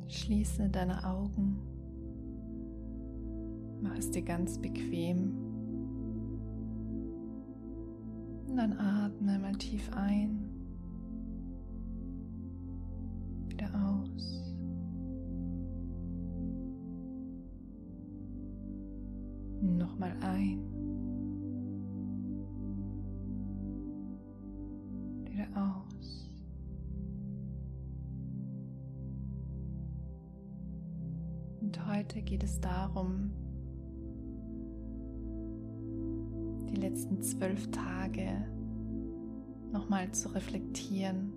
Schließe deine Augen, mach es dir ganz bequem und dann atme mal tief ein, wieder aus. Nochmal ein, wieder aus. Und heute geht es darum, die letzten 12 Tage nochmal zu reflektieren,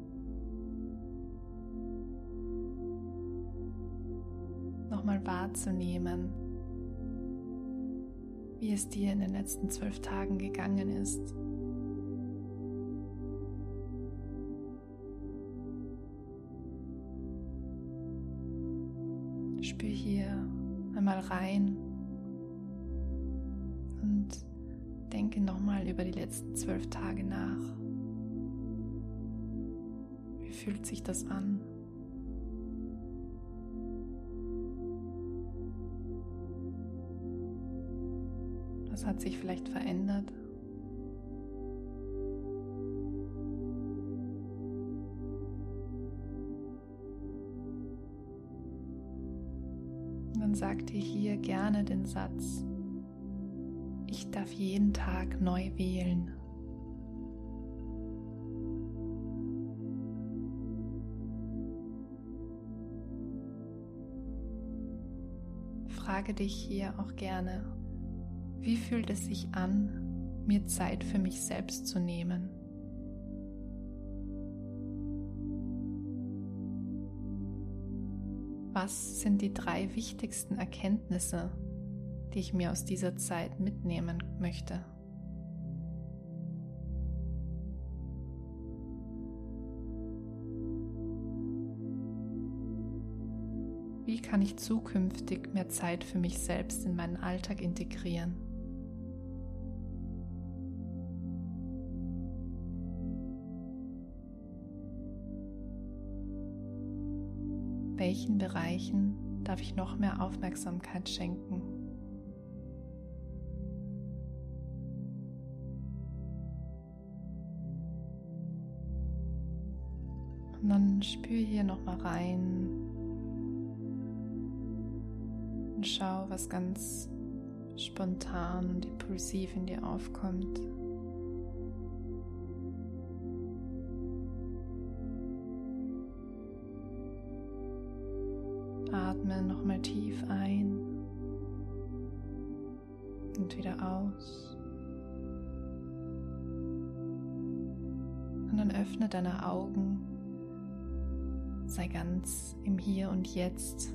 nochmal wahrzunehmen, wie es dir in den letzten 12 Tagen gegangen ist. Spür hier einmal rein und denke nochmal über die letzten 12 Tage nach. Wie fühlt sich das an? Was hat sich vielleicht verändert? Und dann sag dir hier gerne den Satz: Ich darf jeden Tag neu wählen. Frage dich hier auch gerne: Wie fühlt es sich an, mir Zeit für mich selbst zu nehmen? Was sind die 3 wichtigsten Erkenntnisse, die ich mir aus dieser Zeit mitnehmen möchte? Wie kann ich zukünftig mehr Zeit für mich selbst in meinen Alltag integrieren? Welchen Bereichen darf ich noch mehr Aufmerksamkeit schenken? Und dann spür hier nochmal rein und schau, was ganz spontan und impulsiv in dir aufkommt. Atme nochmal tief ein und wieder aus. Und dann öffne deine Augen. Sei ganz im Hier und Jetzt.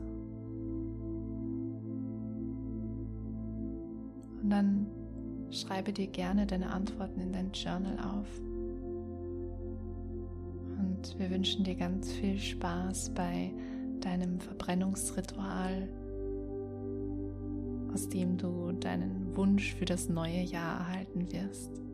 Und dann schreibe dir gerne deine Antworten in dein Journal auf. Und wir wünschen dir ganz viel Spaß bei deinem Verbrennungsritual, aus dem du deinen Wunsch für das neue Jahr erhalten wirst.